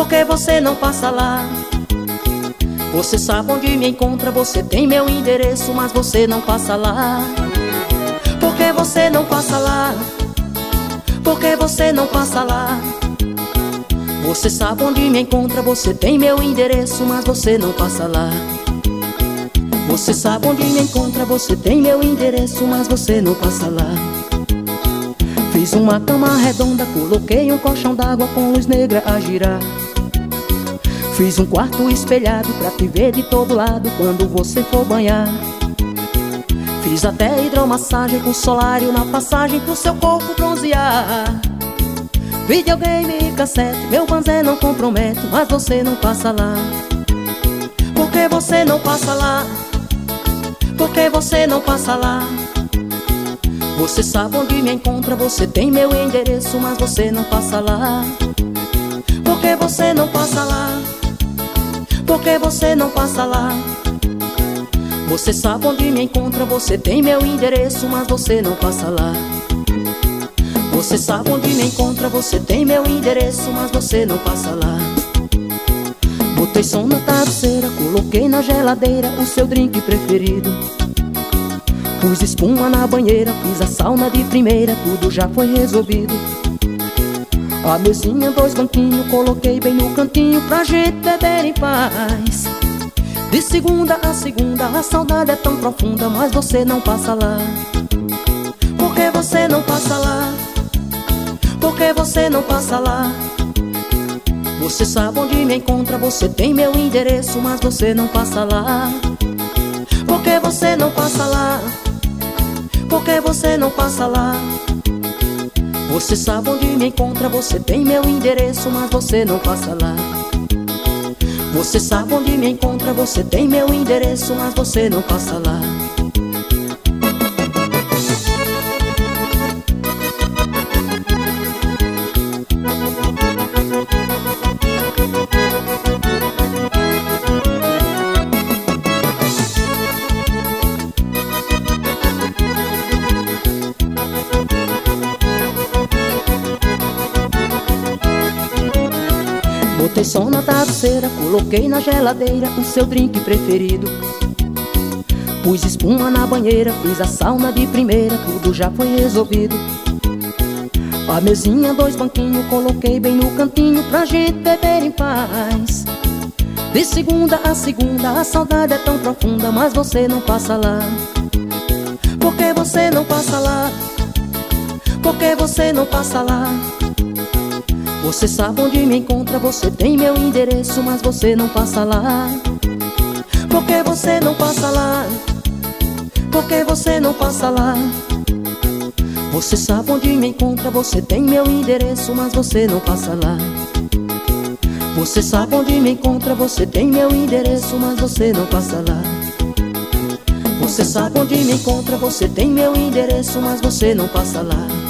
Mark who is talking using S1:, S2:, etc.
S1: Por que você não passa lá? Você sabe onde me encontra, você tem meu endereço, mas você não passa lá. Por que você não passa lá? Por que você não passa lá? Você sabe onde me encontra, você tem meu endereço, mas você não passa lá. Você sabe onde me encontra, você tem meu endereço, mas você não passa lá. Fiz uma cama redonda, coloquei um colchão d'água com luz negra a girar. Fiz um quarto espelhado pra te ver de todo lado quando você for banhar. Fiz até hidromassagem com solário na passagem pro seu corpo bronzear. Videogame e cassete, meu banzé não compromete, mas você não passa lá. Por que você não passa lá? Por que você não passa lá? Você sabe onde me encontra, você tem meu endereço, mas você não passa lá. Por que você não passa lá? Por que você não passa lá? Você sabe onde me encontra, você tem meu endereço, mas você não passa lá. Você sabe onde me encontra, você tem meu endereço, mas você não passa lá. Botei som na travesseira, coloquei na geladeira o seu drink preferido. Pus espuma na banheira, fiz a sauna de primeira, tudo já foi resolvido. A mesinha, 2 banquinhos, coloquei bem no cantinho pra gente beber em paz. De segunda a segunda, a saudade é tão profunda, mas você não passa lá. Por que você não passa lá? Por que você não passa lá? Você sabe onde me encontra, você tem meu endereço, mas você não passa lá. Por que você não passa lá? Por que você não passa lá? Você sabe onde me encontra, você tem meu endereço, mas você não passa lá. Você sabe onde me encontra, você tem meu endereço, mas você não passa lá. Botei som na travesseira, coloquei na geladeira o seu drink preferido. Pus espuma na banheira, fiz a sauna de primeira, tudo já foi resolvido. A mesinha, 2 banquinhos, coloquei bem no cantinho pra gente beber em paz. De segunda a segunda, a saudade é tão profunda, mas você não passa lá. Por que você não passa lá? Por que você não passa lá? Você sabe onde me encontra, você tem meu endereço, mas você não passa lá. Por que você não passa lá? Por que você não passa lá? Você sabe onde me encontra, você tem meu endereço, mas você não passa lá. Você sabe onde me encontra, você tem meu endereço, mas você não passa lá. Você sabe onde me encontra, você tem meu endereço, mas você não passa lá.